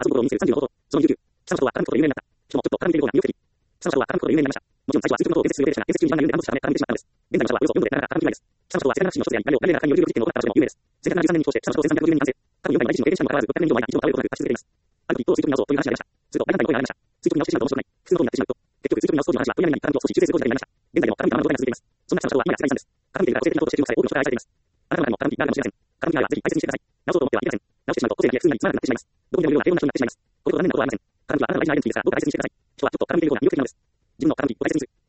遊ぶ心を見せる30のこと、その悠久。下の人は絡むことで有名になった。人もちょっと絡みているような魅力的。下の人は絡むことで有名になりました。もちろん最初は数曲のことを伝説する予定でしたが、伝説中に2万人でランドしたため絡んでしまったのです。現在の社はおよそ4度でなかなか絡む気ないです。下の人は世界の史の一つであり、誰々が神による実験を行ったとしても有名です。1973年に通して、下の人1350年に完成。過去4回の愛知の経験者も変わらず、600年以上前に一度も倒れることなく立ち続けています。ある時、一方、追悼に直そうという話がありました。すると、大反対の声がありました。追悼に直してしまうと面白くない。普通のことになってしまうと、結局、追悼に直す当時の話は、という何々絡むと少し修正することになりました。現在でも絡みが学ぶことが続いています。そんな下の人は今や世界遺産です。絡みているから個性的なこととして注目され、多くの人から愛されています。あなたの中でも絡みがあるかもしれません。絡みがあればぜひ大切にしてください。直そうと思ってはいけません。直してしまうと個性的で普通になりつまらなくなってしまいます。どこにでもいるような平凡な人になってしまいます。これほど残念なことはありません。絡みはあなたの大事なアイデンティティですが、どうか大切にしてください。人はちょっと絡みているような魅力的なのです。自分の絡みを大切にする。